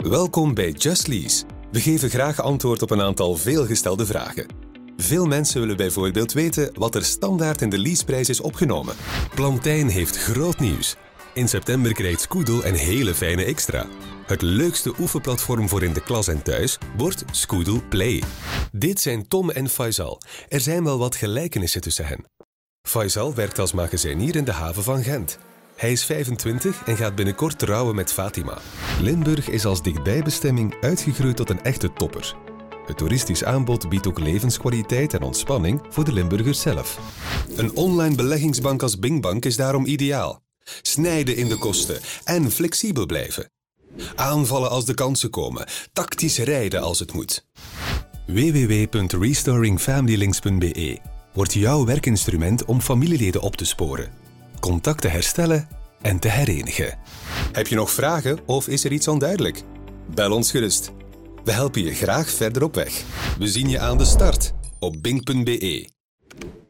Welkom bij Just Lease. We geven graag antwoord op een aantal veelgestelde vragen. Veel mensen willen bijvoorbeeld weten wat er standaard in de leaseprijs is opgenomen. Plantijn heeft groot nieuws. In september krijgt Scoodle een hele fijne extra. Het leukste oefenplatform voor in de klas en thuis wordt Scoodle Play. Dit zijn Tom en Faisal. Er zijn wel wat gelijkenissen tussen hen. Faisal werkt als magazijnier in de haven van Gent. Hij is 25 en gaat binnenkort trouwen met Fatima. Limburg is als dichtbijbestemming uitgegroeid tot een echte topper. Het toeristisch aanbod biedt ook levenskwaliteit en ontspanning voor de Limburgers zelf. Een online beleggingsbank als Bingbank is daarom ideaal. Snijden in de kosten en flexibel blijven. Aanvallen als de kansen komen, tactisch rijden als het moet. www.restoringfamilylinks.be wordt jouw werkinstrument om familieleden op te sporen, contacten herstellen en te herenigen. Heb je nog vragen of is er iets onduidelijk? Bel ons gerust. We helpen je graag verder op weg. We zien je aan de start op bing.be.